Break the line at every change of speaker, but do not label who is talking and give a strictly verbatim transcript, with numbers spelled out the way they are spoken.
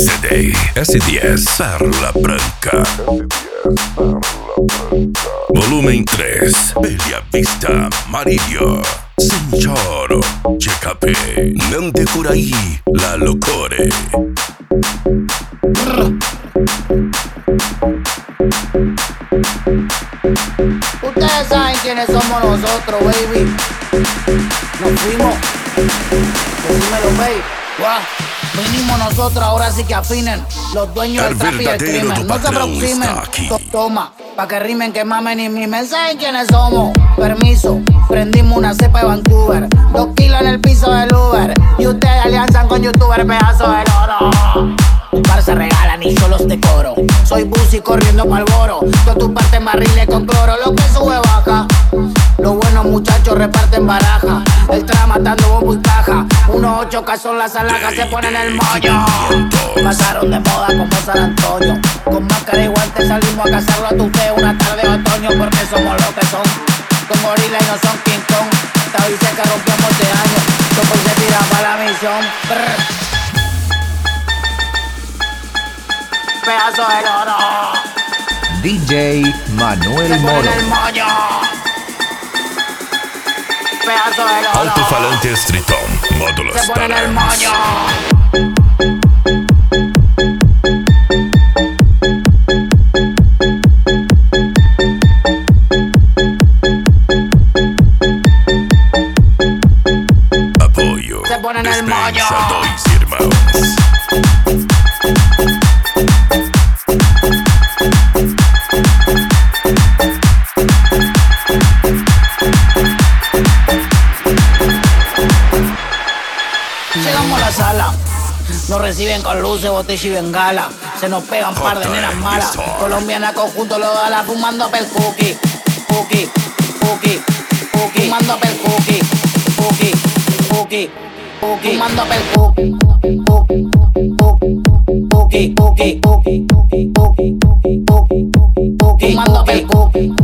S D S diez Perla Branca. Volumen tres Bella Vista Amarillo. Signoro J K, non te cura ahí la locore.
Ustedes saben quiénes somos nosotros, baby. Nos fuimos. Decímelo, baby. Guau. Vinimos nosotros, ahora sí que afinen. Los dueños del trap y el crimen. No se aproximen. To- Toma, pa' que rimen, que mamen y mimen. ¿Saben quiénes somos? Permiso, prendimos una cepa de Vancouver. Dos kilos en el piso del Uber. Y ustedes alianzan con youtuber, pedazo de loro. Tu par se regalan y yo los decoro. Soy Busi corriendo pa'l boro. Con tu parte en barriles con cloro. Lo que sube baja. Los buenos muchachos reparten baraja. El tra matando bombo y caja. Unos ocho que son las alhajas, se ponen el moño. Pasaron de moda como San Antonio. Con máscara y guantes salimos a cazarlo a tu fe una tarde de otoño. Porque somos lo que son. Con gorila y no son King Kong. Esta dice que rompemos este año. Topo se tira pa' la misión. Brr. Pedazo de oro.
D J Manuel
Se
Moro.
ponen el moño. Pedazo de oro.
Alto-falante Stritón, módulos
Se ponen el
Tarax.
moño.
Apoyo
Se ponen el moño.
Despensa Dois Irmãos.
Llegamos a la sala, nos reciben con luces, botella y bengala. Se nos pegan par de nenas malas. Colombiana conjunto lo da la fumando pel cookie. Cookie, cookie, cookie. Fumando pel cookie. Cookie, cookie, cookie. Fumando pel cookie. Cookie, cookie, cookie, cookie, cookie, cookie, cookie, cookie. Fumando pel cookie.